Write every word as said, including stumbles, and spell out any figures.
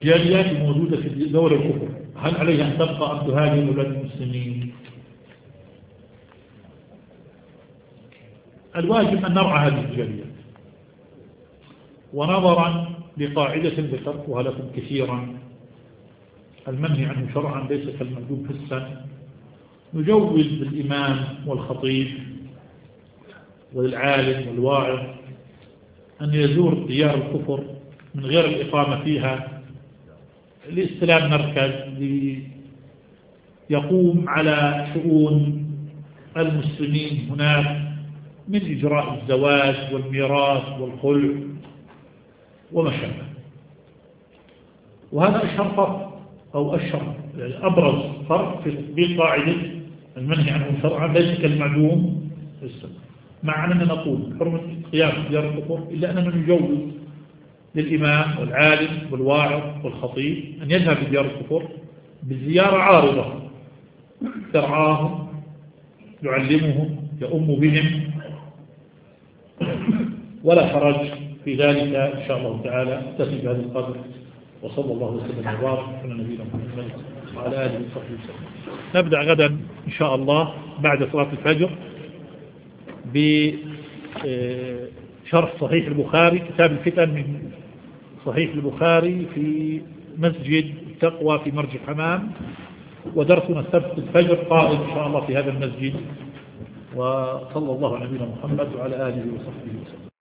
الجاليات الموجودة في دولة الكفر هل عليها أن تبقى أم تهاجر بلاد المسلمين؟ الواجب أن نرعى هذه الجاليات، ونظرا لقاعدة ذكرتها لكم كثيرا، المنهي عنه شرعا ليس كالمندوب حسا، نجوز للإمام والخطيب والعالم والواعظ أن يزور ديار الكفر من غير الإقامة فيها لاستلام مركز ليقوم على شؤون المسلمين هناك من إجراء الزواج والميراث والخلع وما شابه. وهذا أشهر فرق أو أشهر يعني أبرز فرق في تطبيق قاعدة المنهي عنه شرعا ليس كالمعدوم مع أننا نقول حرمة قيام ديار الكفر إلا أننا نجوز للإمام والعالم والواعظ والخطيب أن يذهب لديار الكفر بزيارة عارضة ترعاهم يعلمهم يؤم بهم ولا حرج في ذلك إن شاء الله تعالى. أكتفي بهذا القدر، وصلى الله وسلم وبارك على نبينا محمد وعلى آله وصحبه وسلم. نبدأ غدا إن شاء الله بعد صلاة الفجر بشرح صحيح البخاري، كتاب الفتن من صحيح البخاري في مسجد التقوى في مرج حمام، ودرسنا السبت الفجر قائم إن شاء الله في هذا المسجد. وصلى الله على نبينا محمد وعلى آله وصحبه وسلم.